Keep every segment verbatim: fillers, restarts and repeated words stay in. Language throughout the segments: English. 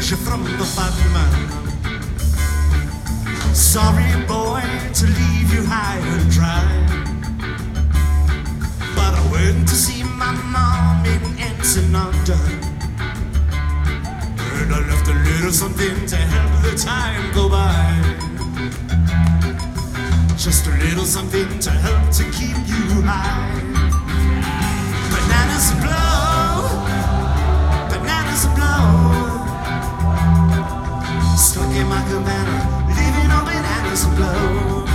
you from the bottom. Sorry, boy, to leave you high and dry. But I went to see my mom in Ensenada, and I left a little something to help the time go by. Just a little something to help to keep you high. Bananas blow, bananas blow. Stuck in my cabana, living on bananas blow.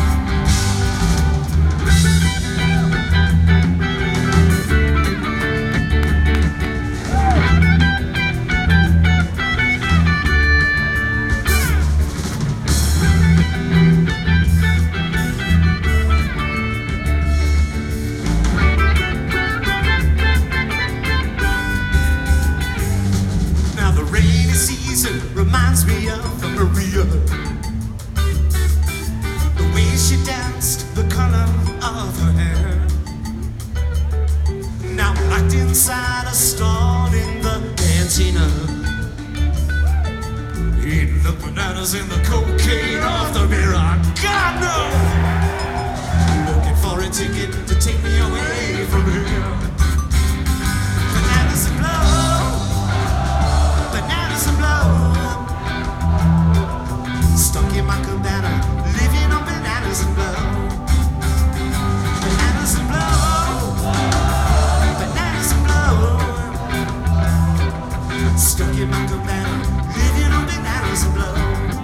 Reminds me of Maria, the way she danced, the color of her hair. Now I'm locked inside a stall in the cantina, eating the bananas and the cocaine off the mirror. God no! Looking for a ticket to take me away from here. Bananas and blow, bananas and blow. Stuck in my cabana, living on bananas and blow. Bananas and blow, bananas and blow. Stuck in my cabana, living on bananas and blow.